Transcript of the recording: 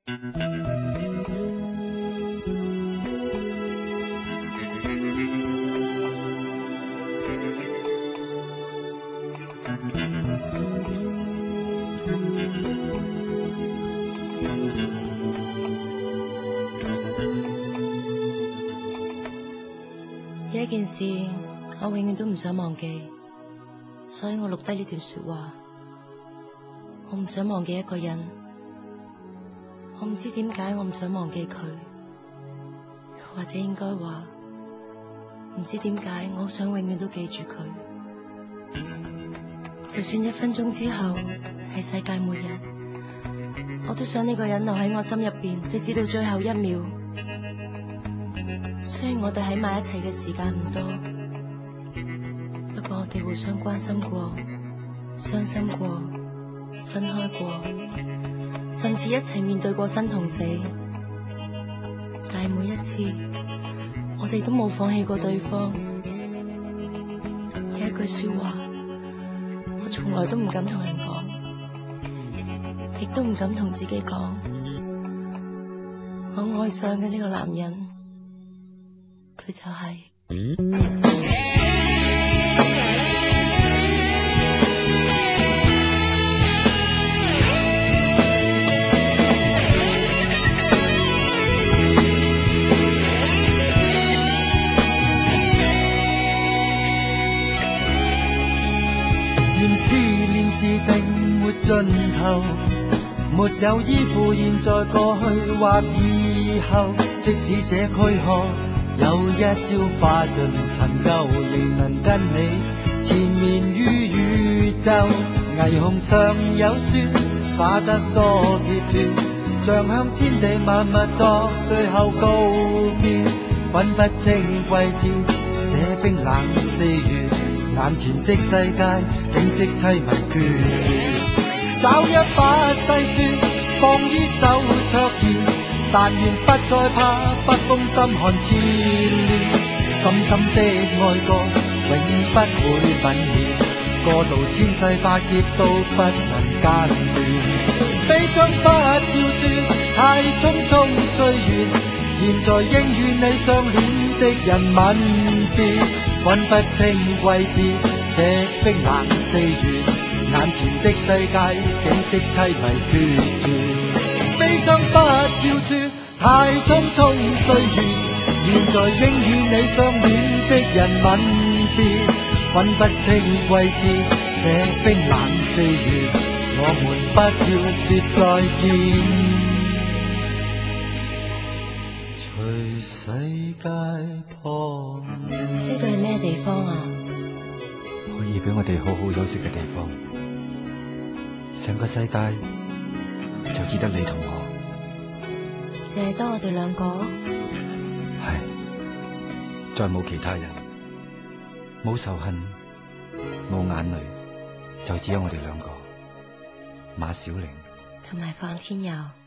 有一件事我永遠都唔想忘記，所以我錄低呢段說話。我唔想忘記一個人，我唔知點解我唔想忘記佢，或者應該話唔知點解我好想永遠都記住佢。就算1分鐘之後係世界末日，我都想呢個人留喺我心入邊，直至到最後1秒。雖然我哋喺埋一齊嘅時間唔多，不過我哋互相關心過、傷心過、分開過，甚至一齊面對過生同死。但係每一次，我哋都冇放棄過對方。有一句說話，我從來都唔敢同人講，亦都唔敢同自己講。我愛上嘅呢個男人，佢就係願思念是並沒盡頭，沒有依附現在過去或以後，即使這軀殼有一朝化盡塵垢，仍能跟你纏綿於宇宙。霓虹上有雪，灑得多撇脱，像向天地萬物作最後告別。分不清季節，這冰冷4月，眼前的世界景色淒迷決絕。找一把細雪放於手桌前，但願不再怕北風心寒纏亂。深深的愛過永不會泯滅，過渡千世百劫都不能間斷。悲傷不要說，太匆匆歲月，現在應與你相戀的人吻別。分不清季節，這冰冷4月，眼前的世界景色淒迷決絕。悲傷不要說，太匆匆歲月，現在應與你相戀的人吻別。分不清季節，這冰冷4月，我們不要說再見。隨世界破滅。 呢度係咩地方啊？ 可以俾我哋好好休息嘅地方。成個世界就只得你同我， 淨係得我哋兩個？ 係，再冇其他人，冇仇恨，冇眼淚，就只有我哋兩個。馬小玲同埋范天佑。